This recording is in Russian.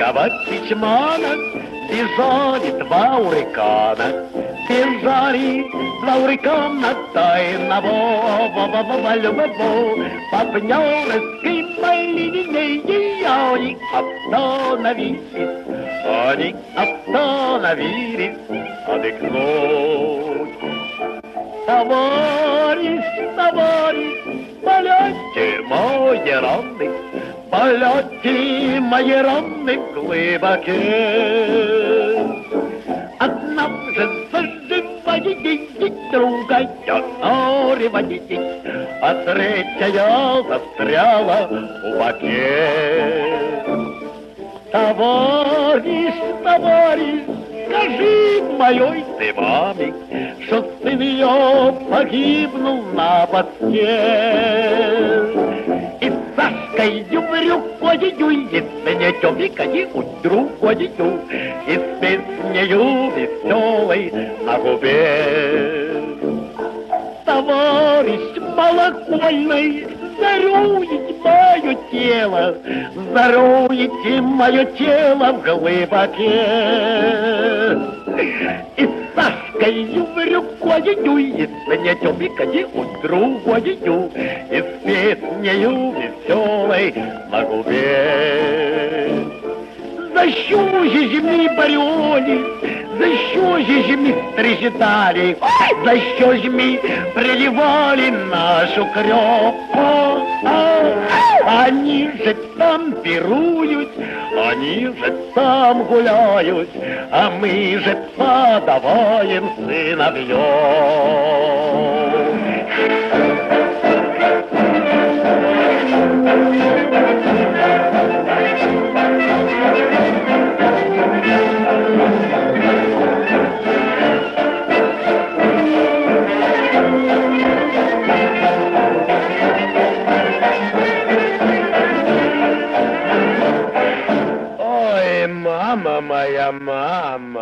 Берегового Тичмана бежали два урикана. Бежали два урикана тайного по Пнёрской линии они остановились отдохнуть. Товарищ, полете мои ранны глубоке. Одна же заживаете, другая нориваете, а третья застряла в боке. Товарищ, скажи моей ты маме, что сын ее погибнул на боске. И Сашкой в рюкою, и с меня тёмикой у другою, и с песнею веселой на губе. Товарищ малокольный, заруете мое тело в глубоке. И с Сашкой в рюкою, и с меня тёмикой у другою, и с песнею веселой на губе. За що ж ми боролись, за що ж ми страждали, за що ж ми проливали нашу кровь? Они же там пируют, они же там гуляют, а мы же подаваем сыновьев. Мама моя, мама.